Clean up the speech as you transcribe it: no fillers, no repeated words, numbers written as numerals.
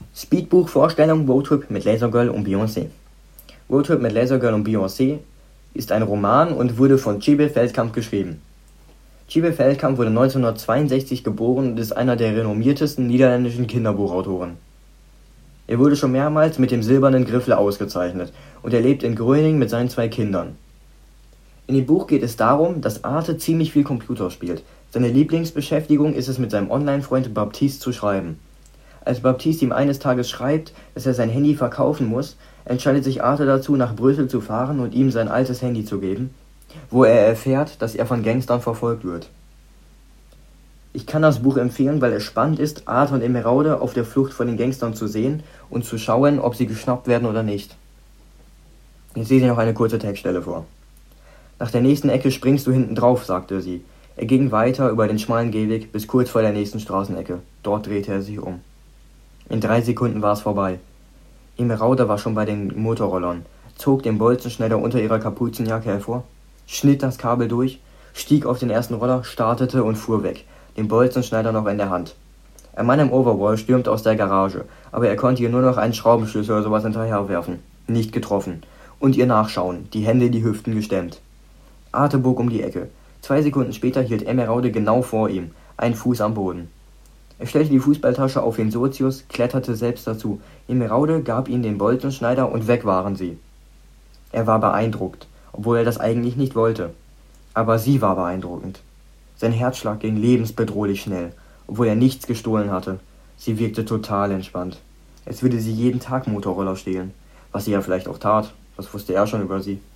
Speedbuch-Vorstellung Roadtrip mit Lasergirl und Beyoncé. Roadtrip mit Lasergirl und Beyoncé ist ein Roman und wurde von Tjibbe Veldkamp geschrieben. Tjibbe Veldkamp wurde 1962 geboren und ist einer der renommiertesten niederländischen Kinderbuchautoren. Er wurde schon mehrmals mit dem Silbernen Griffel ausgezeichnet und er lebt in Groningen mit seinen 2 Kindern. In dem Buch geht es darum, dass Arte ziemlich viel Computer spielt. Seine Lieblingsbeschäftigung ist es, mit seinem Online-Freund Baptiste zu schreiben. Als Baptiste ihm eines Tages schreibt, dass er sein Handy verkaufen muss, entscheidet sich Arte dazu, nach Brüssel zu fahren und ihm sein altes Handy zu geben, wo er erfährt, dass er von Gangstern verfolgt wird. Ich kann das Buch empfehlen, weil es spannend ist, Arte und Emeraude auf der Flucht vor den Gangstern zu sehen und zu schauen, ob sie geschnappt werden oder nicht. Jetzt lese ich noch eine kurze Textstelle vor. Nach der nächsten Ecke springst du hinten drauf, sagte sie. Er ging weiter über den schmalen Gehweg bis kurz vor der nächsten Straßenecke. Dort drehte er sich um. In 3 Sekunden war es vorbei. Emeraude war schon bei den Motorrollern, zog den Bolzenschneider unter ihrer Kapuzenjacke hervor, schnitt das Kabel durch, stieg auf den ersten Roller, startete und fuhr weg, den Bolzenschneider noch in der Hand. Ein Mann im Overall stürmte aus der Garage, aber er konnte ihr nur noch einen Schraubenschlüssel oder sowas hinterherwerfen. Nicht getroffen. Und ihr nachschauen, die Hände in die Hüften gestemmt. Arte bog um die Ecke. 2 Sekunden später hielt Emeraude genau vor ihm, ein Fuß am Boden. Er stellte die Fußballtasche auf den Sozius, kletterte selbst dazu. Emeraude gab ihm den Bolzenschneider und weg waren sie. Er war beeindruckt, obwohl er das eigentlich nicht wollte. Aber sie war beeindruckend. Sein Herzschlag ging lebensbedrohlich schnell, obwohl er nichts gestohlen hatte. Sie wirkte total entspannt. Als würde sie jeden Tag Motorroller stehlen. Was sie ja vielleicht auch tat, das wusste er schon über sie.